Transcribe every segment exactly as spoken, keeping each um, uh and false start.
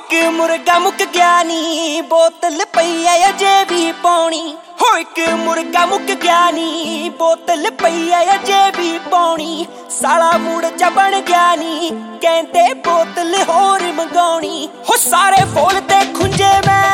एक मुर्गा मुक गया नी बोतल पई है अजे भी पौनी। हो एक मुर्गा मुक गया नी बोतल पई है अजे भी पौनी। साला मूड च बन गया नी कहते बोतल होर मंगाउणी। हो सारे फूल ते खुंजे मैं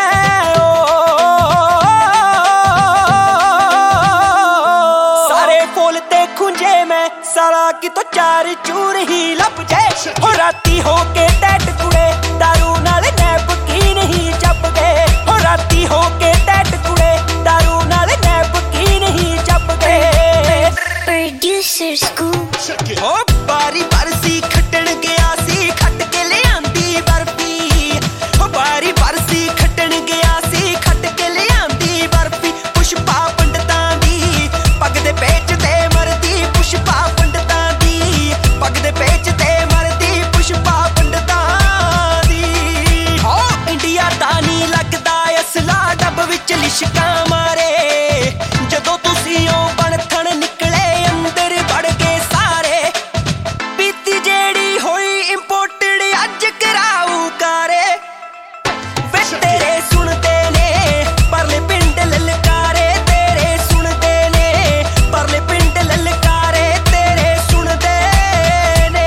सारे फूल ते खुंजे मैं साला कि तो चार चूर ही लप जाए। हो राती हो के टैट कुड़े दारू नाल नैपकीन ही चप गए। हो राती हो के टैट कुड़े दारू नाल नैपकीन ही चप गए। प्रोड्यूसर स्कूल हो बारी बरसी खट्टन गया सी खट के ले आंदी बर्फी। हो बारी बरसी खट्टन गया सी खट के ले आंदी बर्फी। पुष्पा पंडितां दी पग दे पेच ते मरदी पुष्पा पंडितां दी पग दे पेच ते मरदी पुष्पा पंडितां दी। हो इंडिया दा नी लगदा असला डब विच लिशकां मारे जदों तुसीं ओ बनथण निकले अंदर वड़ गए सारे। पीती जेड़ी होई इंपोर्टेड अज कराऊ कारे। वे तेरे सुनदे ने परले पिंड ललकारे तेरे सुनदे ने परले पिंड ललकारे तेरे सुनदे ने।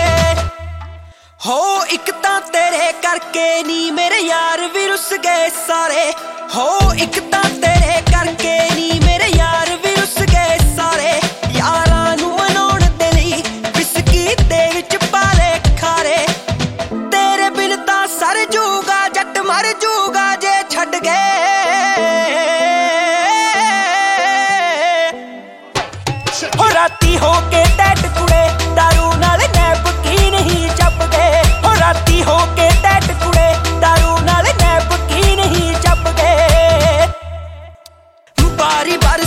हो एक तां तेरे करके नी मेरे यार भी रुस गए सारे। हो एक तां तेरे करके नी मेरे यार भी रुस गए सारे। यारां नूं मनाउण दे लई विस्की दे विच पाले खारे। तेरे बिन तां सर जूगा जट मर जूगा जे छड्ड गए। हो राती हो के टैट कुड़े दारू नाल नैपकीन ही चप गए। हो राती हो के टैट कुड़े दारू नाल नैपकीन ही चप गए। बारी बारी